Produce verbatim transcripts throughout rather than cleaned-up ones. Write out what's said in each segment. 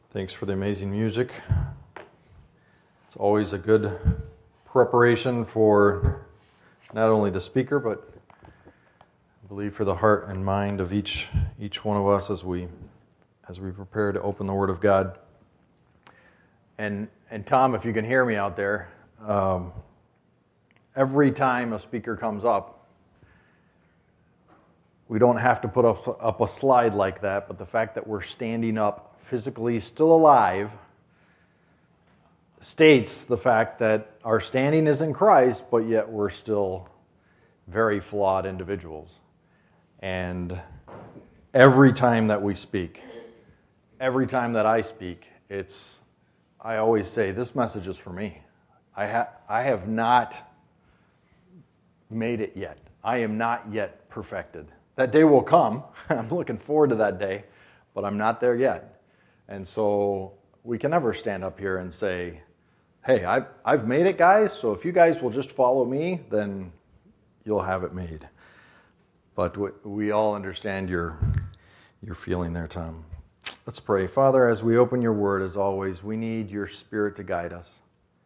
Thanks for the amazing music. It's always a good preparation for not only the speaker, but I believe for the heart and mind of each each one of us as we as we prepare to open the Word of God. And and Tom, if you can hear me out there, um, every time a speaker comes up, we don't have to put up, up a slide like that, but the fact that we're standing up physically still alive states the fact that our standing is in Christ, but yet we're still very flawed individuals. And every time that we speak, every time that I speak, it's, I always say, this message is for me. I, ha- I have not made it yet. I am not yet perfected. That day will come. I'm looking forward to that day, but I'm not there yet. And so we can never stand up here and say, hey, I've, I've made it, guys, so if you guys will just follow me, then you'll have it made. But we, we all understand your, your feeling there, Tom. Let's pray. Father, as we open your word, as always, we need your Spirit to guide us.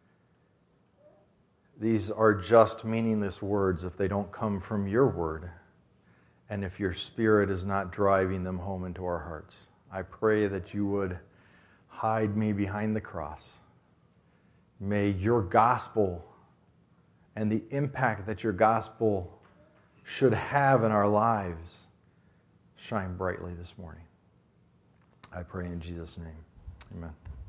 These are just meaningless words if they don't come from your word, and if your Spirit is not driving them home into our hearts. I pray that you would hide me behind the cross. May your gospel and the impact that your gospel should have in our lives shine brightly this morning. I pray in Jesus' name. Amen.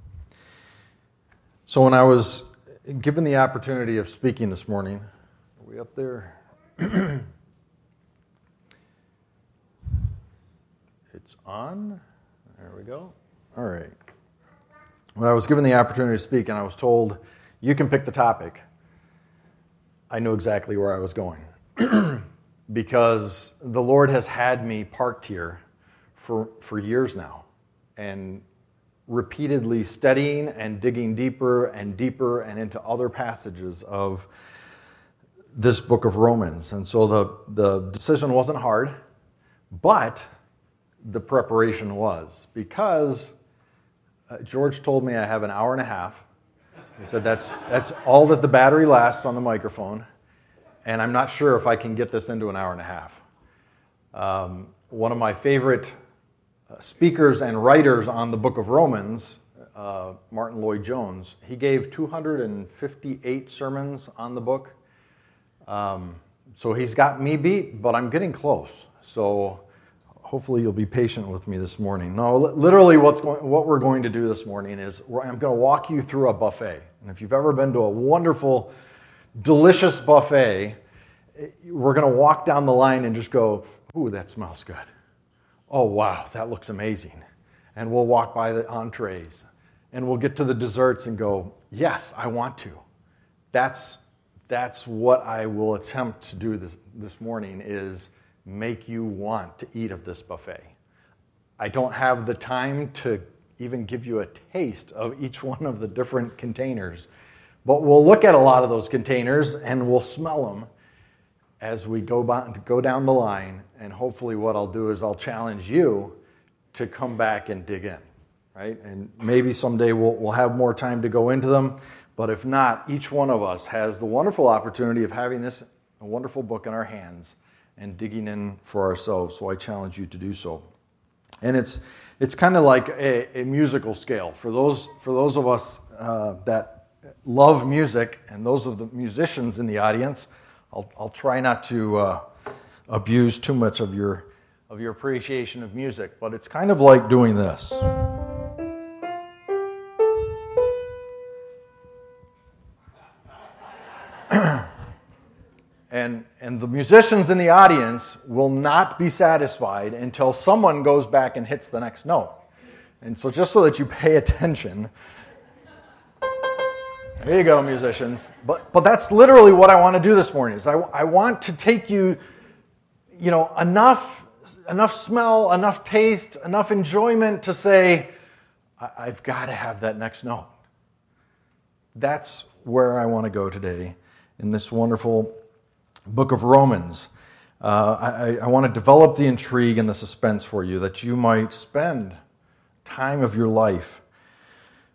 So when I was given the opportunity of speaking this morning, are we up there? It's on. There we go. All right. When I was given the opportunity to speak and I was told, you can pick the topic, I knew exactly where I was going. Because the Lord has had me parked here for, for years now and repeatedly studying and digging deeper and deeper and into other passages of this book of Romans. And so the, the decision wasn't hard, but the preparation was, because uh, George told me I have an hour and a half. He said that's that's all that the battery lasts on the microphone, and I'm not sure if I can get this into an hour and a half. Um, one of my favorite uh, speakers and writers on the book of Romans, uh, Martin Lloyd-Jones, he gave two hundred fifty-eight sermons on the book. Um, so he's got me beat, but I'm getting close. So hopefully you'll be patient with me this morning. No, literally what's going, what we're going to do this morning is I'm going to walk you through a buffet. And if you've ever been to a wonderful, delicious buffet, we're going to walk down the line and just go, ooh, that smells good. Oh, wow, that looks amazing. And we'll walk by the entrees. And we'll get to the desserts and go, yes, I want to. That's, that's what I will attempt to do this, this morning is make you want to eat of this buffet. I don't have the time to even give you a taste of each one of the different containers, but we'll look at a lot of those containers and we'll smell them as we go by, go down the line, and hopefully what I'll do is I'll challenge you to come back and dig in, right? And maybe someday we'll, we'll have more time to go into them, but if not, each one of us has the wonderful opportunity of having this a wonderful book in our hands and digging in for ourselves, so I challenge you to do so. And it's it's kind of like a, a musical scale. For those for those of us uh, that love music, and those of the musicians in the audience, I'll I'll try not to uh, abuse too much of your of your appreciation of music, but it's kind of like doing this. And, and the musicians in the audience will not be satisfied until someone goes back and hits the next note. And so just so that you pay attention, there you go, musicians. But but that's literally what I want to do this morning. Is I, I want to take you, you know, enough enough smell, enough taste, enough enjoyment to say, I, I've got to have that next note. That's where I want to go today in this wonderful book of Romans. Uh, I, I want to develop the intrigue and the suspense for you that you might spend time of your life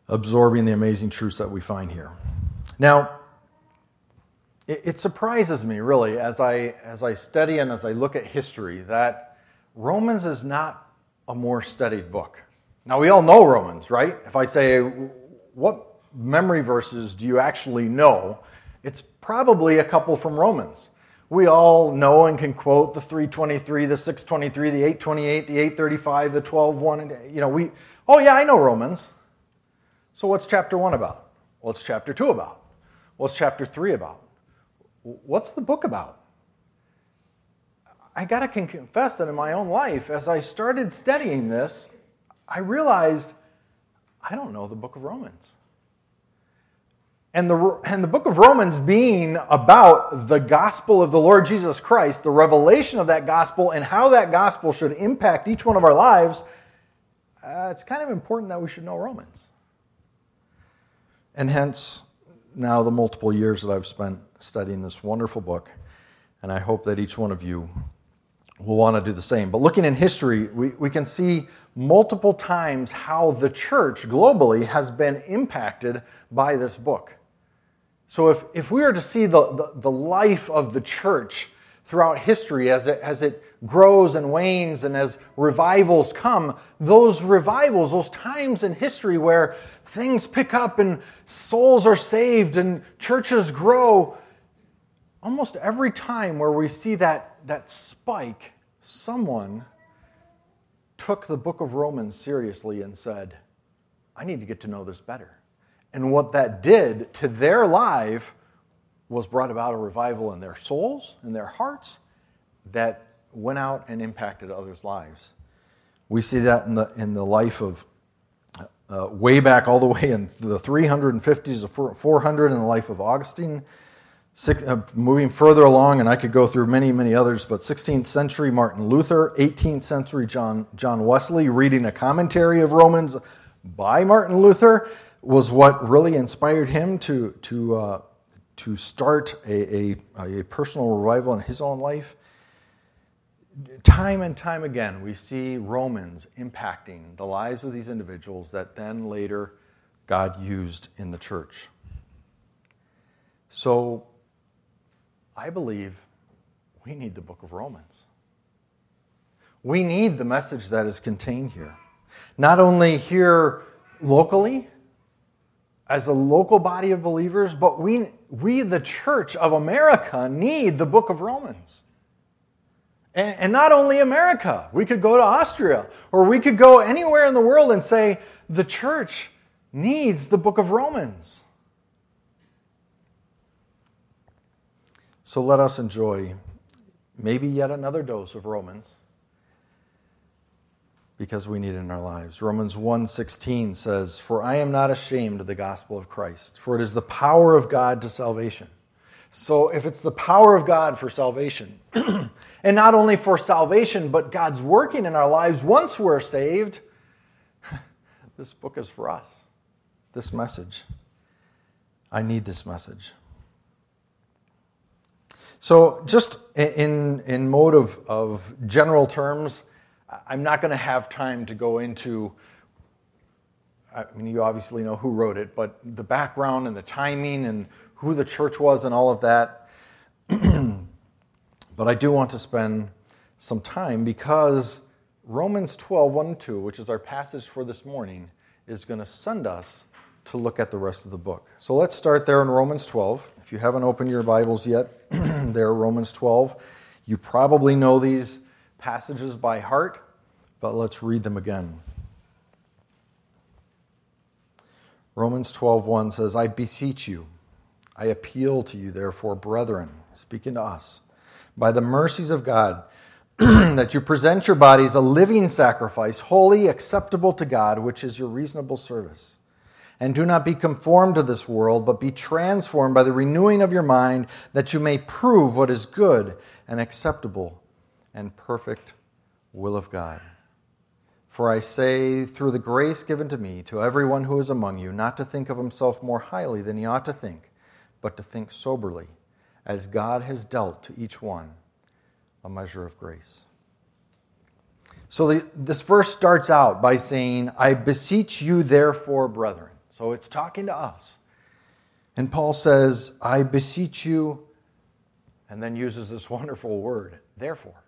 absorbing the amazing truths that we find here. Now, it, it surprises me, really, as I, as I study and as I look at history, that Romans is not a more studied book. Now, we all know Romans, right? If I say, what memory verses do you actually know? It's probably a couple from Romans. We all know and can quote the three twenty-three, the six twenty-three, the eight twenty-eight, the eight thirty-five, the twelve one. You know, we, oh yeah, I know Romans. So what's chapter one about? What's chapter two about? What's chapter three about? What's the book about? I gotta confess that in my own life, as I started studying this, I realized I don't know the book of Romans. And the, and the book of Romans being about the gospel of the Lord Jesus Christ, the revelation of that gospel, and how that gospel should impact each one of our lives, uh, it's kind of important that we should know Romans. And hence, now the multiple years that I've spent studying this wonderful book, and I hope that each one of you will want to do the same. But looking in history, we, we can see multiple times how the church globally has been impacted by this book. So if, if we are to see the, the, the life of the church throughout history as it, as it grows and wanes and as revivals come, those revivals, those times in history where things pick up and souls are saved and churches grow, almost every time where we see that, that spike, someone took the book of Romans seriously and said, I need to get to know this better. And what that did to their life was brought about a revival in their souls, in their hearts, that went out and impacted others' lives. We see that in the in the life of, uh, way back all the way in the three fifties to four hundred in the life of Augustine. Six, uh, moving further along, and I could go through many, many others, but sixteenth century Martin Luther, eighteenth century John, John Wesley, reading a commentary of Romans by Martin Luther was what really inspired him to to uh, to start a, a, a personal revival in his own life. Time and time again, we see Romans impacting the lives of these individuals that then later God used in the church. So, I believe we need the book of Romans. We need the message that is contained here. Not only here locally, as a local body of believers, but we, we the Church of America, need the book of Romans. And, and not only America. We could go to Austria, or we could go anywhere in the world and say, the church needs the book of Romans. So let us enjoy maybe yet another dose of Romans, because we need it in our lives. Romans one sixteen says, For I am not ashamed of the gospel of Christ, for it is the power of God to salvation. So if it's the power of God for salvation, and not only for salvation, but God's working in our lives once we're saved, this book is for us. This message. I need this message. So just in, in mode of, of general terms, I'm not going to have time to go into, I mean, you obviously know who wrote it, but the background and the timing and who the church was and all of that. But I do want to spend some time because Romans twelve, one and two, which is our passage for this morning, is going to send us to look at the rest of the book. So let's start there in Romans twelve. If you haven't opened your Bibles yet, there, Romans twelve. You probably know these passages by heart, but let's read them again. Romans twelve, one says, I beseech you, I appeal to you, therefore, brethren, speaking to us, by the mercies of God, that you present your bodies a living sacrifice, holy, acceptable to God, which is your reasonable service. And do not be conformed to this world, but be transformed by the renewing of your mind, that you may prove what is good and acceptable and perfect will of God. For I say, through the grace given to me, to everyone who is among you, not to think of himself more highly than he ought to think, but to think soberly, as God has dealt to each one a measure of grace. So the, this verse starts out by saying, I beseech you therefore, brethren. So it's talking to us. And Paul says, I beseech you, and then uses this wonderful word, therefore.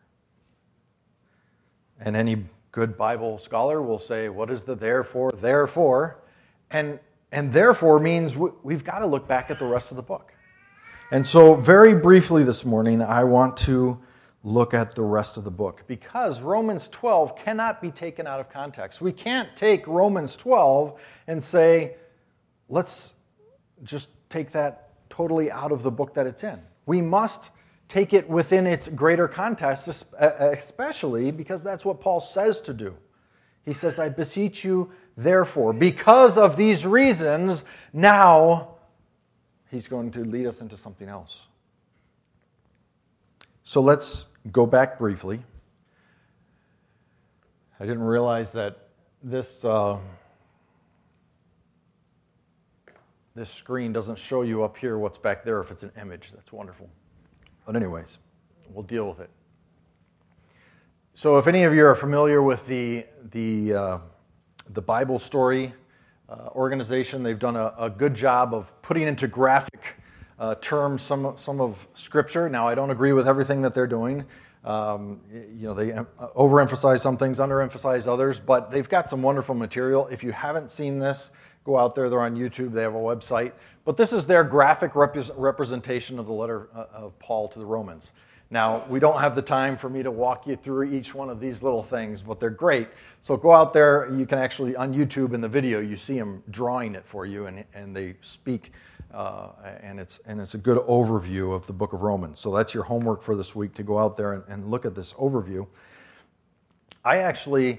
And any good Bible scholar will say, what is the therefore? Therefore. And, and therefore means we've got to look back at the rest of the book. And so very briefly this morning, I want to look at the rest of the book, because Romans twelve cannot be taken out of context. We can't take Romans twelve and say, let's just take that totally out of the book that it's in. We must take it within its greater context, especially because that's what Paul says to do. He says, I beseech you, therefore, because of these reasons, now he's going to lead us into something else. So let's go back briefly. I didn't realize that this uh, this screen doesn't show you up here what's back there if it's an image. That's wonderful. But anyways, we'll deal with it. So if any of you are familiar with the the uh, the Bible Story uh, organization, they've done a, a good job of putting into graphic uh, terms some some of Scripture. Now, I don't agree with everything that they're doing. Um, you know, they overemphasize some things, underemphasize others, but they've got some wonderful material. If you haven't seen this, go out there. They're on YouTube. They have a website. But this is their graphic rep- representation of the letter of Paul to the Romans. Now, we don't have the time for me to walk you through each one of these little things, but they're great. So go out there. You can actually, on YouTube in the video, you see them drawing it for you, and, and they speak, uh, and it's and it's a good overview of the book of Romans. So that's your homework for this week, to go out there and, and look at this overview. I actually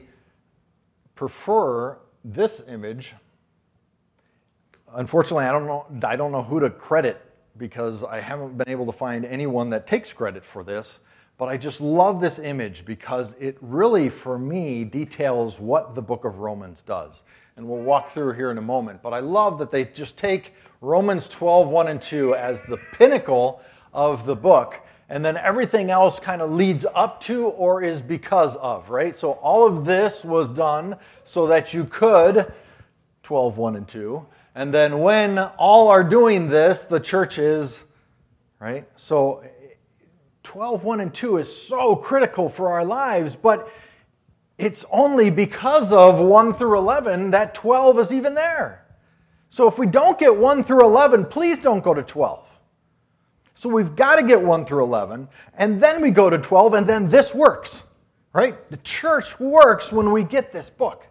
prefer this image. Unfortunately, I don't know. I don't know who to credit, because I haven't been able to find anyone that takes credit for this. But I just love this image because it really, for me, details what the book of Romans does. And we'll walk through here in a moment. But I love that they just take Romans twelve, one and two as the pinnacle of the book, and then everything else kind of leads up to or is because of, right? So all of this was done so that you could, twelve, one and two, and then when all are doing this, the church is, right? So twelve, one and two is so critical for our lives, but it's only because of one through eleven that twelve is even there. So if we don't get one through eleven, please don't go to twelve. So we've got to get one through eleven, and then we go to twelve, and then this works, right? The church works when we get this book.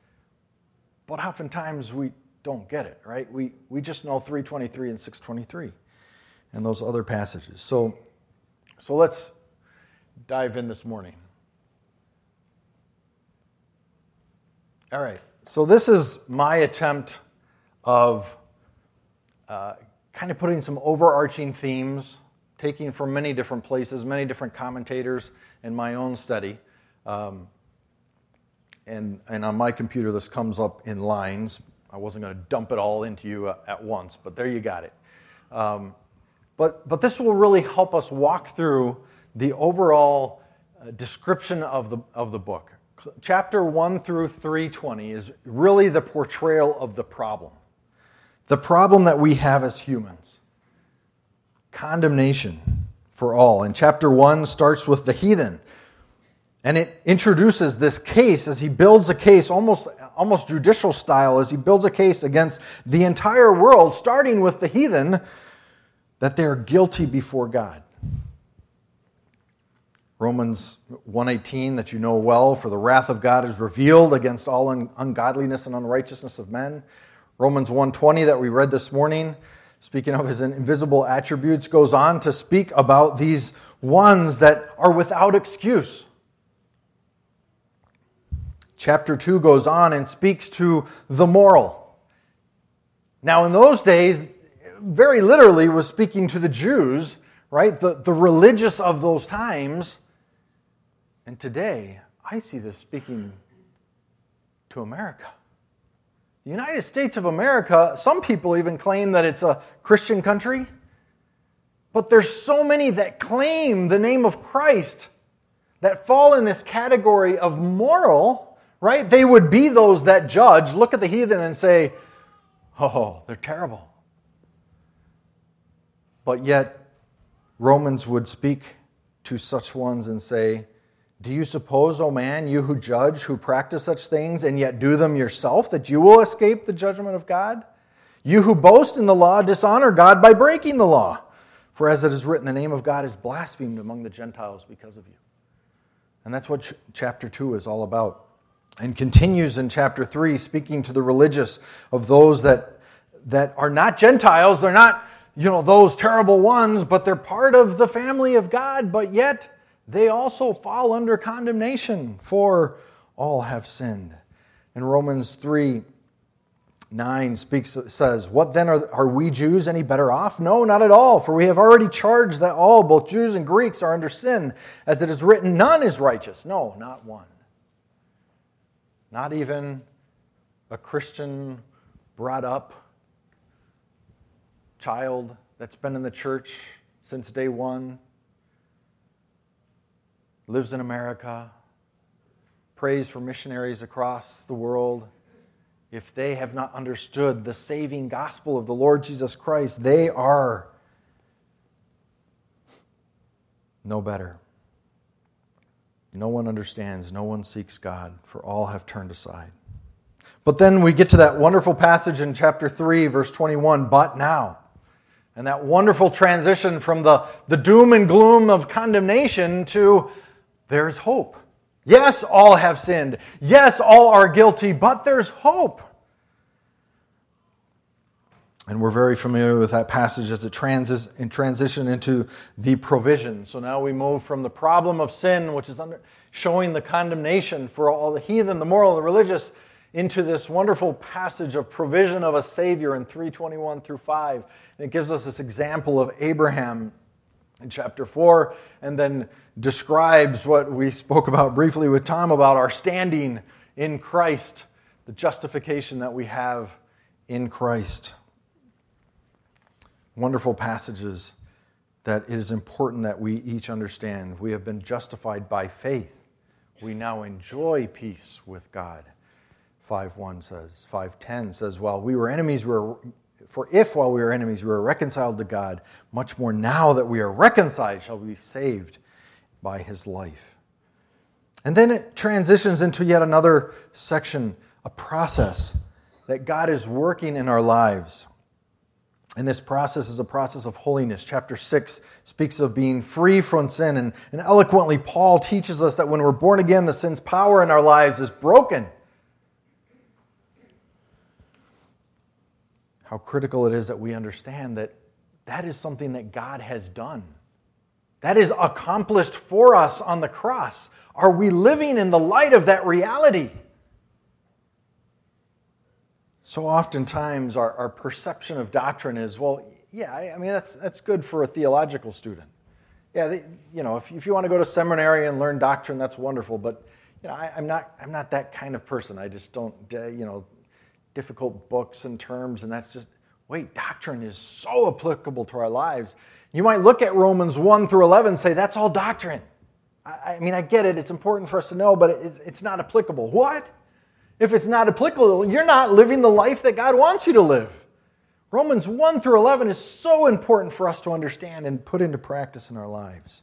But oftentimes we don't get it, right? We we just know three twenty-three and six twenty-three and those other passages. So, so let's dive in this morning. All right, so this is my attempt of uh, kind of putting some overarching themes, taking from many different places, many different commentators, in my own study. Um, and, and on my computer, this comes up in lines. I wasn't going to dump it all into you uh, at once, but there you got it. Um, but, but this will really help us walk through the overall uh, description of the, of the book. Chapter one through three twenty is really the portrayal of the problem. The problem that we have as humans. Condemnation for all. And chapter one starts with the heathen. And it introduces this case as he builds a case, almost, almost judicial style, as he builds a case against the entire world, starting with the heathen, that they're guilty before God. Romans one eighteen, that you know well, for the wrath of God is revealed against all un- ungodliness and unrighteousness of men. Romans one twenty that we read this morning, speaking of his invisible attributes, goes on to speak about these ones that are without excuse. Chapter two goes on and speaks to the moral. Now in those days, very literally was speaking to the Jews, right? The, the religious of those times. And today, I see this speaking to America. The United States of America, some people even claim that it's a Christian country. But there's so many that claim the name of Christ that fall in this category of moral, right? They would be those that judge, look at the heathen and say, Oh, they're terrible. But yet, Romans would speak to such ones and say, do you suppose, O man, you who judge, who practice such things, and yet do them yourself, that you will escape the judgment of God? You who boast in the law dishonor God by breaking the law. For as it is written, the name of God is blasphemed among the Gentiles because of you. And that's what ch- chapter two is all about. And continues in chapter three, speaking to the religious of those that, that are not Gentiles. They're not, you know, those terrible ones, but they're part of the family of God, but yet they also fall under condemnation, for all have sinned. And Romans three nine speaks, says, what then are, are we Jews any better off? No, not at all, for we have already charged that all, both Jews and Greeks, are under sin. As it is written, none is righteous. No, not one. Not even a Christian brought up child that's been in the church since day one, lives in America, prays for missionaries across the world. If they have not understood the saving gospel of the Lord Jesus Christ, they are no better. No one understands, no one seeks God, for all have turned aside. But then we get to that wonderful passage in chapter three, verse twenty-one, but now. And that wonderful transition from the, the doom and gloom of condemnation to there's hope. Yes, all have sinned. Yes, all are guilty, but there's hope. And we're very familiar with that passage as it transis, in transition into the provision. So now we move from the problem of sin, which is under, showing the condemnation for all the heathen, the moral, the religious, into this wonderful passage of provision of a Savior in three twenty-one through five. And it gives us this example of Abraham in chapter four, and then describes what we spoke about briefly with Tom about our standing in Christ, the justification that we have in Christ. Wonderful passages that it is important that we each understand. We have been justified by faith. We now enjoy peace with God. five one says, five ten says, while we were enemies, we were, for if while we were enemies we were reconciled to God, much more now that we are reconciled shall we be saved by his life. And then it transitions into yet another section, a process that God is working in our lives. And this process is a process of holiness. Chapter six speaks of being free from sin. And, and eloquently, Paul teaches us that when we're born again, the sin's power in our lives is broken. How critical it is that we understand that that is something that God has done. That is accomplished for us on the cross. Are we living in the light of that reality? So oftentimes our, our perception of doctrine is, well, yeah, I, I mean, that's that's good for a theological student. Yeah, they, you know, if, if you want to go to seminary and learn doctrine, that's wonderful. But you know, I, I'm not I'm not that kind of person. I just don't, uh, you know, difficult books and terms, and that's just, wait, doctrine is so applicable to our lives. You might look at Romans one through eleven and say, that's all doctrine. I, I mean, I get it. It's important for us to know, but it, it's not applicable. What? If it's not applicable, you're not living the life that God wants you to live. Romans one through eleven is so important for us to understand and put into practice in our lives.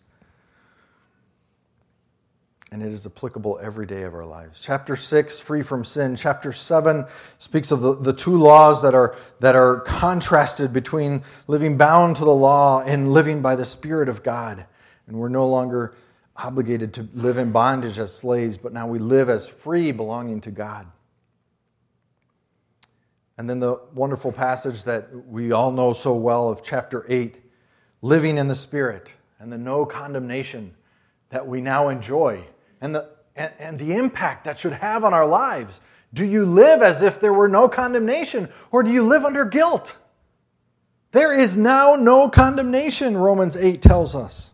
And it is applicable every day of our lives. Chapter six, free from sin. Chapter seven speaks of the, the two laws that are, that are contrasted between living bound to the law and living by the Spirit of God. And we're no longer obligated to live in bondage as slaves, but now we live as free, belonging to God. And then the wonderful passage that we all know so well of chapter eight, living in the Spirit and the no condemnation that we now enjoy, and the, and, and the impact that should have on our lives. Do you live as if there were no condemnation, or do you live under guilt? There is now no condemnation, Romans eight tells us.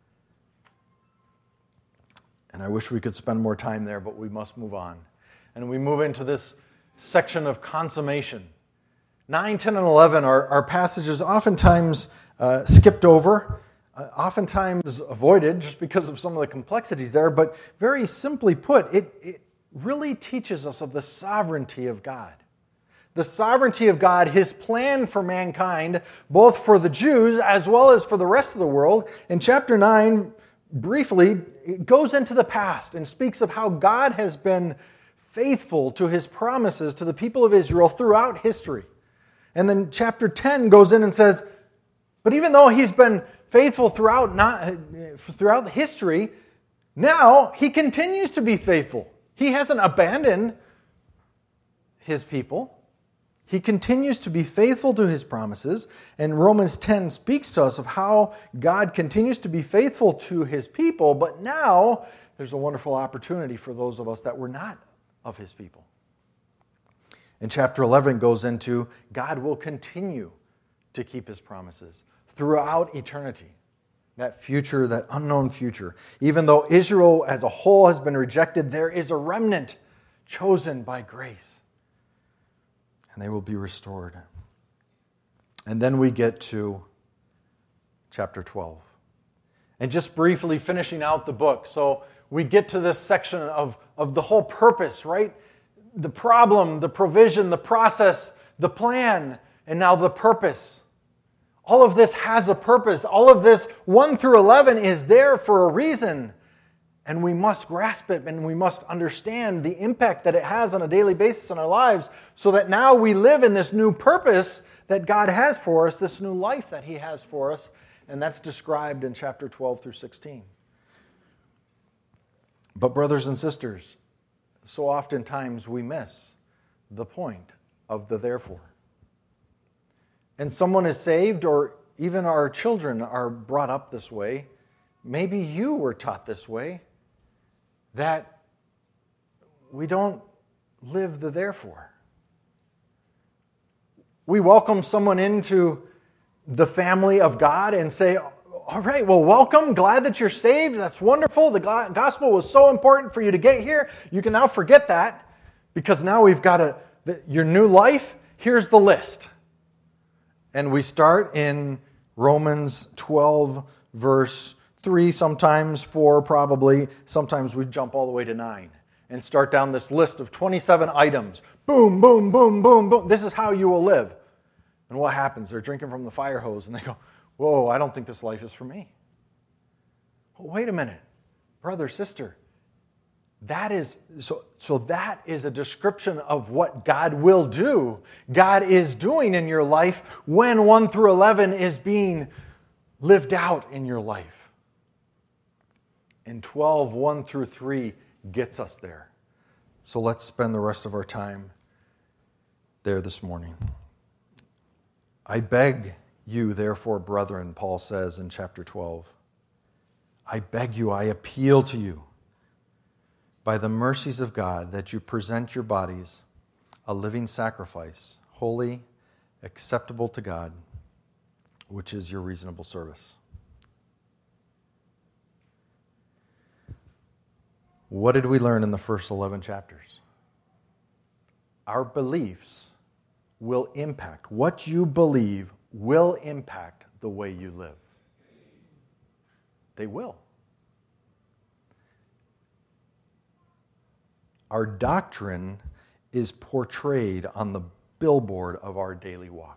And I wish we could spend more time there, but we must move on. And we move into this section of consummation. nine, ten, and eleven are, are passages oftentimes uh, skipped over, uh, oftentimes avoided just because of some of the complexities there, but very simply put, it, it really teaches us of the sovereignty of God. the sovereignty of God, His plan for mankind, both for the Jews as well as for the rest of the world. In chapter nine, briefly, it goes into the past and speaks of how God has been faithful to His promises to the people of Israel throughout history. And then chapter ten goes in and says, but even though He's been faithful throughout, not, throughout history, now He continues to be faithful. He hasn't abandoned His people. He continues to be faithful to His promises, and Romans ten speaks to us of how God continues to be faithful to His people, but now there's a wonderful opportunity for those of us that were not of His people. And chapter eleven goes into God will continue to keep His promises throughout eternity, that future, that unknown future. Even though Israel as a whole has been rejected, there is a remnant chosen by grace. And they will be restored. And then we get to chapter twelve. And just briefly finishing out the book. So we get to this section of, of the whole purpose, right? The problem, the provision, the process, the plan, and now the purpose. All of this has a purpose. All of this, one through eleven, is there for a reason. And we must grasp it, and we must understand the impact that it has on a daily basis in our lives, so that now we live in this new purpose that God has for us, this new life that He has for us, and that's described in chapter twelve through sixteen. But brothers and sisters, so oftentimes we miss the point of the therefore. And someone is saved, or even our children are brought up this way. Maybe you were taught this way, that we don't live the therefore. We welcome someone into the family of God and say, all right, well, welcome. Glad that you're saved. That's wonderful. The gospel was so important for you to get here. You can now forget that, because now we've got a, the, your new life. Here's the list. And we start in Romans twelve, verse three, sometimes four, probably. Sometimes we jump all the way to nine and start down this list of twenty-seven items. Boom, boom, boom, boom, boom. This is how you will live. And what happens? They're drinking from the fire hose and they go, whoa, I don't think this life is for me. Well, wait a minute. Brother, sister, that is so so that is a description of what God will do. God is doing in your life when one through eleven is being lived out in your life. And twelve, one through three gets us there. So let's spend the rest of our time there this morning. I beg you, therefore, brethren, Paul says in chapter twelve, I beg you, I appeal to you, by the mercies of God, that you present your bodies a living sacrifice, holy, acceptable to God, which is your reasonable service. What did we learn in the first eleven chapters? Our beliefs will impact, what you believe will impact the way you live. They will. Our doctrine is portrayed on the billboard of our daily walk.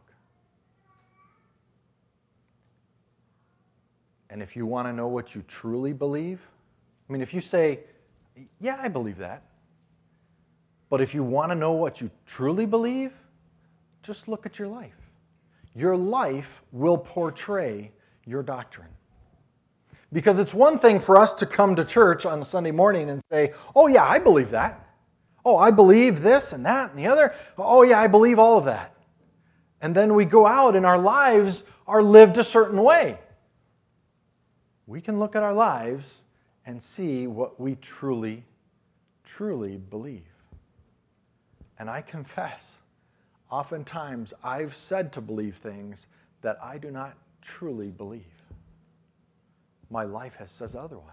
And if you want to know what you truly believe, I mean, if you say, yeah, I believe that. But if you want to know what you truly believe, just look at your life. Your life will portray your doctrine. Because it's one thing for us to come to church on a Sunday morning and say, oh yeah, I believe that. Oh, I believe this and that and the other. Oh yeah, I believe all of that. And then we go out and our lives are lived a certain way. We can look at our lives and see what we truly, truly believe. And I confess, oftentimes I've said to believe things that I do not truly believe. My life has says otherwise.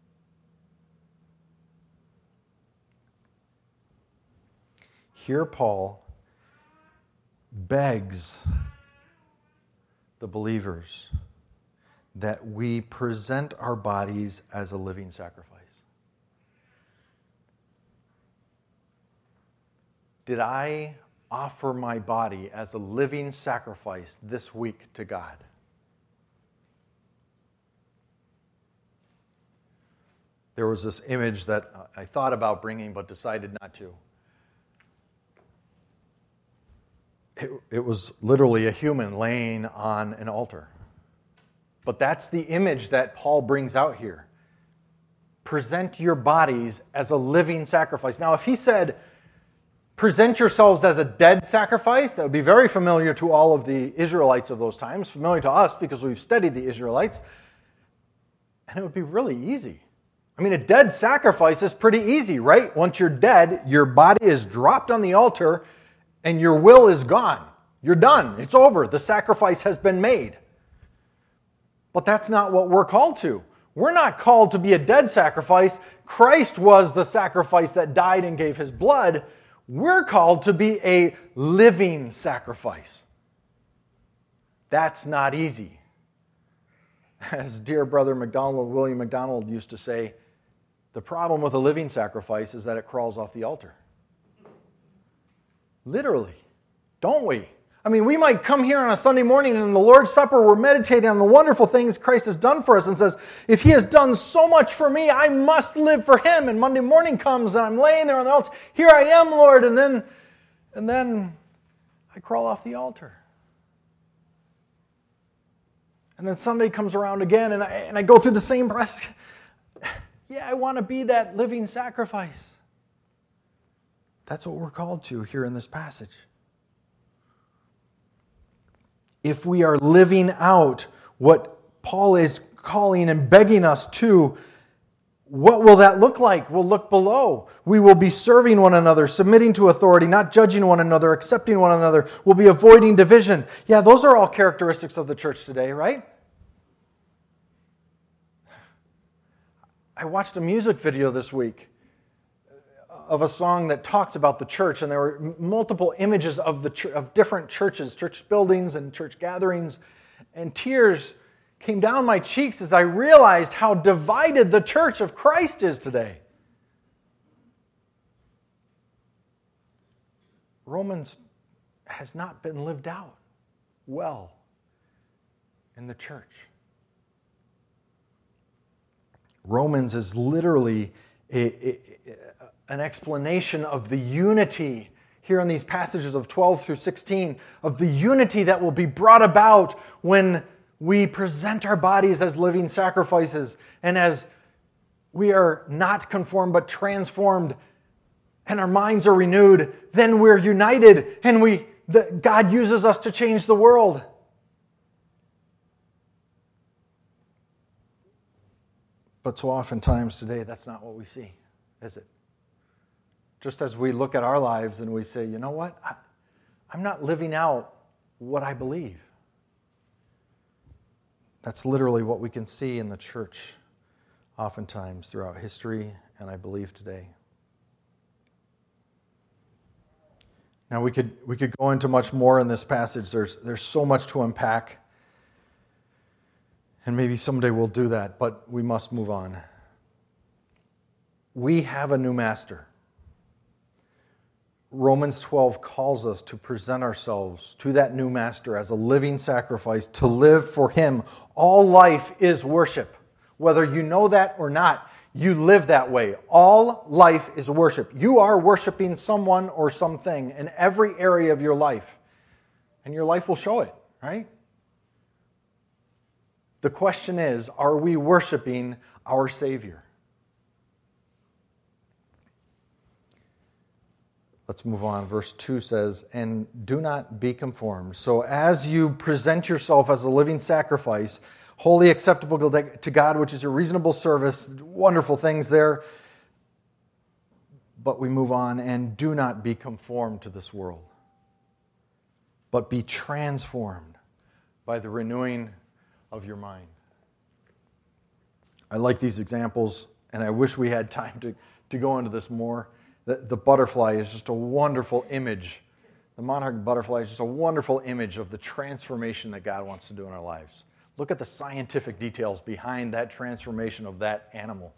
Here Paul begs the believers that we present our bodies as a living sacrifice. Did I offer my body as a living sacrifice this week to God. There was this image that I thought about bringing but decided not to. It, it was literally a human laying on an altar. But that's the image that Paul brings out here. Present your bodies as a living sacrifice. Now, if he said, present yourselves as a dead sacrifice, that would be very familiar to all of the Israelites of those times, familiar to us because we've studied the Israelites, and it would be really easy. I mean, a dead sacrifice is pretty easy, right? Once you're dead, your body is dropped on the altar and your will is gone. You're done. It's over. The sacrifice has been made. But that's not what we're called to. We're not called to be a dead sacrifice. Christ was the sacrifice that died and gave his blood. We're called to be a living sacrifice. That's not easy. As dear brother McDonald, William McDonald used to say, the problem with a living sacrifice is that it crawls off the altar. Literally, don't we? I mean, we might come here on a Sunday morning and in the Lord's Supper we're meditating on the wonderful things Christ has done for us and says, if he has done so much for me, I must live for him. And Monday morning comes and I'm laying there on the altar, here I am, Lord, and then, and then I crawl off the altar. And then Sunday comes around again and I, and I go through the same process. Yeah, I want to be that living sacrifice. That's what we're called to here in this passage. If we are living out what Paul is calling and begging us to, what will that look like? We'll look below. We will be serving one another, submitting to authority, not judging one another, accepting one another. We'll be avoiding division. Yeah, those are all characteristics of the church today, right? I watched a music video this week of a song that talks about the church, and there were multiple images of the ch- of different churches, church buildings and church gatherings, and tears came down my cheeks as I realized how divided the church of Christ is today. Romans has not been lived out well in the church. Romans is literally a, a, an explanation of the unity here in these passages of twelve through sixteen, of the unity that will be brought about when we present our bodies as living sacrifices and as we are not conformed but transformed and our minds are renewed, then we're united and we the, God uses us to change the world. But so oftentimes today, that's not what we see, is it? Just as we look at our lives and we say, you know what? I, I'm not living out what I believe. That's literally what we can see in the church oftentimes throughout history, and I believe today. Now we could we could go into much more in this passage. There's there's so much to unpack. And maybe someday we'll do that, but we must move on. We have a new master. Romans twelve calls us to present ourselves to that new master as a living sacrifice, to live for him. All life is worship. Whether you know that or not, you live that way. All life is worship. You are worshiping someone or something in every area of your life. And your life will show it, right? The question is, are we worshiping our Savior? Let's move on. Verse two says, and do not be conformed. So as you present yourself as a living sacrifice, wholly acceptable to God, which is a reasonable service, wonderful things there. But we move on, and do not be conformed to this world, but be transformed by the renewing of your mind. I like these examples, and I wish we had time to, to go into this more. The, the butterfly is just a wonderful image. The monarch butterfly is just a wonderful image of the transformation that God wants to do in our lives. Look at the scientific details behind that transformation of that animal.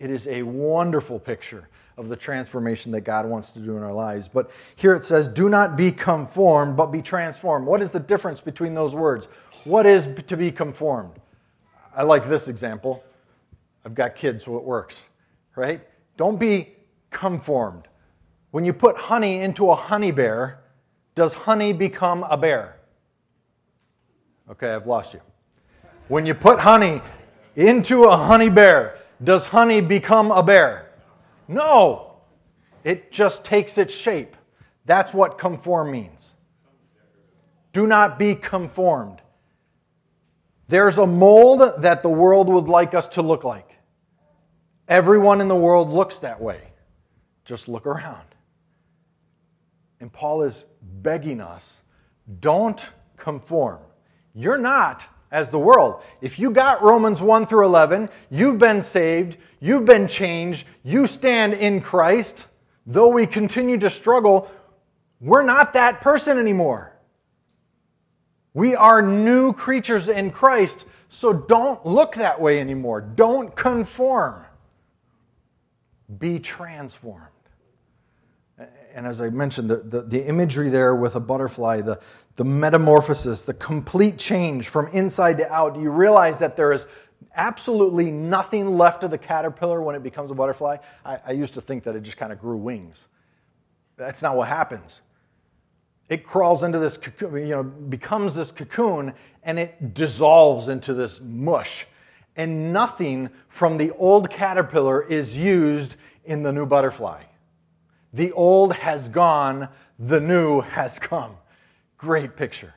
It is a wonderful picture of the transformation that God wants to do in our lives. But here it says, do not be conformed, but be transformed. What is the difference between those words? What is to be conformed? I like this example. I've got kids, so it works, right? Don't be conformed. When you put honey into a honey bear, does honey become a bear? Okay, I've lost you. When you put honey into a honey bear, does honey become a bear? No. It just takes its shape. That's what conform means. Do not be conformed. There's a mold that the world would like us to look like. Everyone in the world looks that way. Just look around. And Paul is begging us, don't conform. You're not as the world. If you got Romans one through eleven, you've been saved, you've been changed, you stand in Christ. Though we continue to struggle, we're not that person anymore. We are new creatures in Christ, so don't look that way anymore. Don't conform. Be transformed. And as I mentioned, the, the, the imagery there with a butterfly, the, the metamorphosis, the complete change from inside to out, you realize that there is absolutely nothing left of the caterpillar when it becomes a butterfly. I, I used to think that it just kind of grew wings. That's not what happens. It crawls into this cocoon, you know, becomes this cocoon, and it dissolves into this mush. And nothing from the old caterpillar is used in the new butterfly. The old has gone, the new has come. Great picture.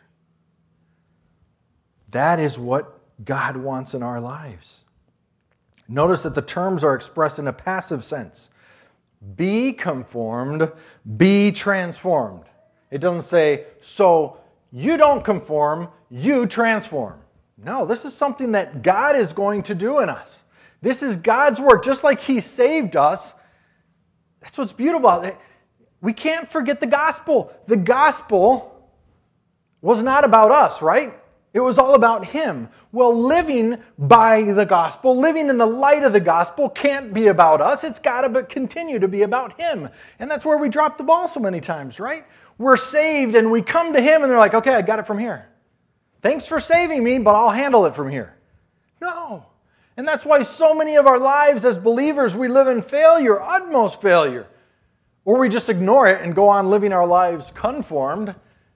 That is what God wants in our lives. Notice that the terms are expressed in a passive sense. Be conformed, be transformed. It doesn't say, so you don't conform, you transform. No, this is something that God is going to do in us. This is God's work. Just like He saved us, that's what's beautiful about it. We can't forget the gospel. The gospel was not about us, right? It was all about Him. Well, living by the gospel, living in the light of the gospel can't be about us. It's got to continue to be about Him. And that's where we drop the ball so many times, right? We're saved and we come to Him and they're like, okay, I got it from here. Thanks for saving me, but I'll handle it from here. No. And that's why so many of our lives as believers, we live in failure, utmost failure. Or we just ignore it and go on living our lives conformed.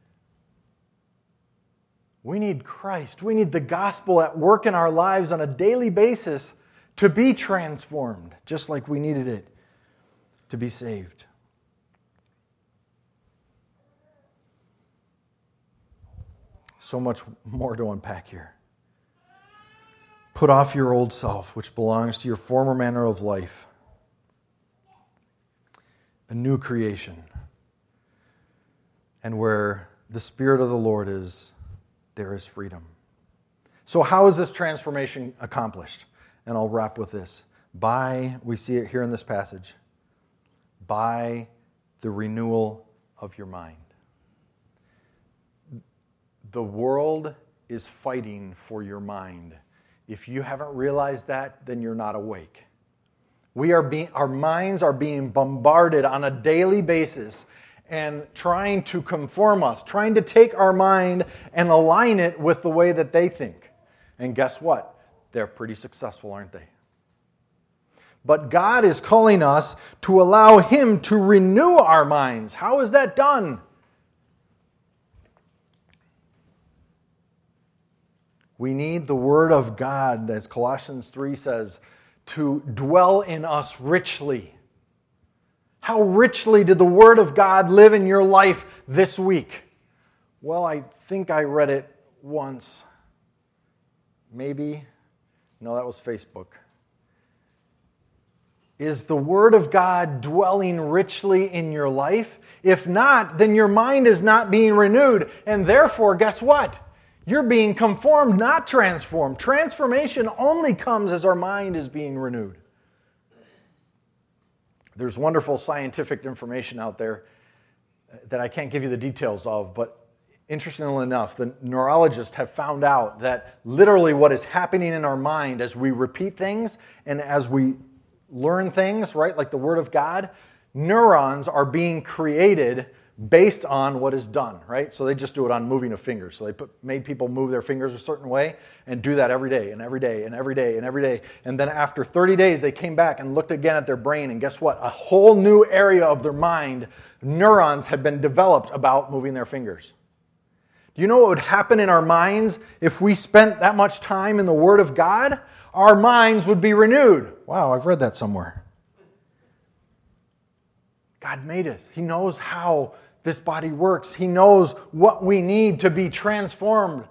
We need Christ. We need the gospel at work in our lives on a daily basis to be transformed, just like we needed it to be saved. So much more to unpack here. Put off your old self, which belongs to your former manner of life. A new creation. And where the Spirit of the Lord is, there is freedom. So how is this transformation accomplished? And I'll wrap with this. By, we see it here in this passage, by the renewal of your mind. The world is fighting for your mind. If you haven't realized that, then you're not awake. We are being, our minds are being bombarded on a daily basis and trying to conform us, trying to take our mind and align it with the way that they think. And guess what? They're pretty successful, aren't they? But God is calling us to allow Him to renew our minds. How is that done? We need the Word of God, as Colossians three says, to dwell in us richly. How richly did the Word of God live in your life this week? Well, I think I read it once. Maybe. No, that was Facebook. Is the Word of God dwelling richly in your life? If not, then your mind is not being renewed. And therefore, guess what? You're being conformed, not transformed. Transformation only comes as our mind is being renewed. There's wonderful scientific information out there that I can't give you the details of, but interestingly enough, the neurologists have found out that literally what is happening in our mind as we repeat things and as we learn things, right, like the Word of God, neurons are being created based on what is done, right? So they just do it on moving of fingers. So they put, made people move their fingers a certain way and do that every day and every day and every day and every day. And then after thirty days, they came back and looked again at their brain, and guess what? A whole new area of their mind, neurons had been developed about moving their fingers. Do you know what would happen in our minds if we spent that much time in the Word of God? Our minds would be renewed. Wow, I've read that somewhere. God made us. He knows how this body works. He knows what we need to be transformed.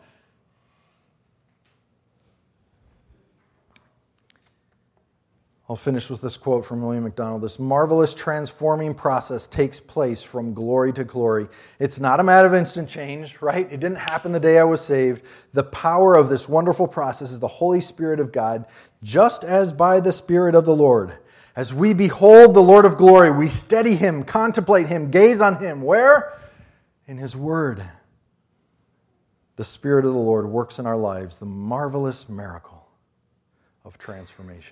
I'll finish with this quote from William MacDonald. This marvelous transforming process takes place from glory to glory. It's not a matter of instant change, right? It didn't happen the day I was saved. The power of this wonderful process is the Holy Spirit of God, just as by the Spirit of the Lord. As we behold the Lord of glory, we study Him, contemplate Him, gaze on Him. Where? In His Word. The Spirit of the Lord works in our lives the marvelous miracle of transformation.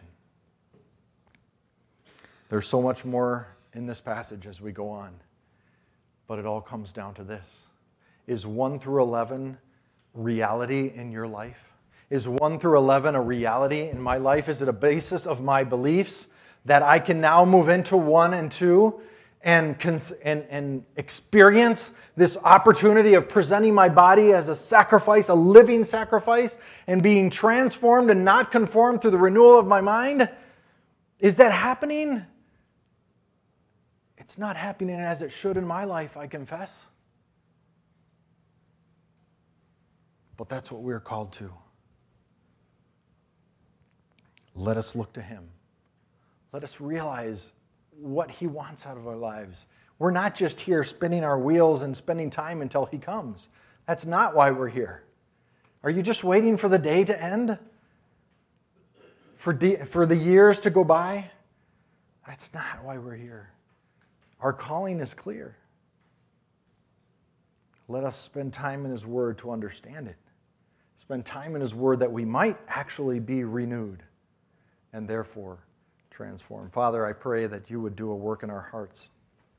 There's so much more in this passage as we go on, but it all comes down to this. Is one through eleven reality in your life? Is one through eleven a reality in my life? Is it a basis of my beliefs that I can now move into one and two and, cons- and, and experience this opportunity of presenting my body as a sacrifice, a living sacrifice, and being transformed and not conformed through the renewal of my mind? Is that happening? It's not happening as it should in my life, I confess. But that's what we're called to. Let us look to Him. Let us realize what He wants out of our lives. We're not just here spinning our wheels and spending time until He comes. That's not why we're here. Are you just waiting for the day to end? For, de- for the years to go by? That's not why we're here. Our calling is clear. Let us spend time in His Word to understand it. Spend time in His Word that we might actually be renewed and therefore transformed. Father, I pray that You would do a work in our hearts.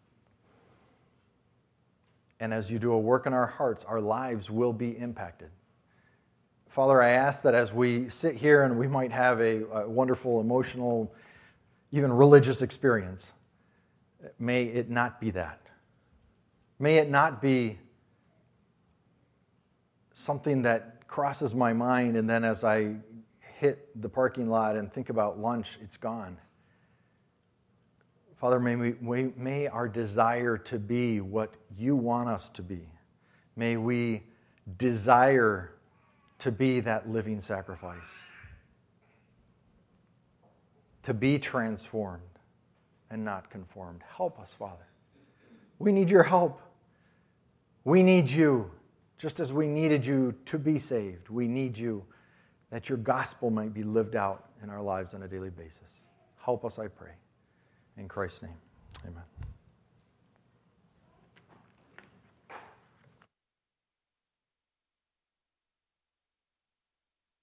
And as You do a work in our hearts, our lives will be impacted. Father, I ask that as we sit here and we might have a, a wonderful, emotional, even religious experience, may it not be that. May it not be something that crosses my mind and then as I hit the parking lot and think about lunch, it's gone. Father, may, we, may our desire to be what You want us to be. May we desire to be that living sacrifice. To be transformed and not conformed. Help us, Father. We need Your help. We need You, just as we needed You to be saved. We need You that Your gospel might be lived out in our lives on a daily basis. Help us, I pray. In Christ's name, amen.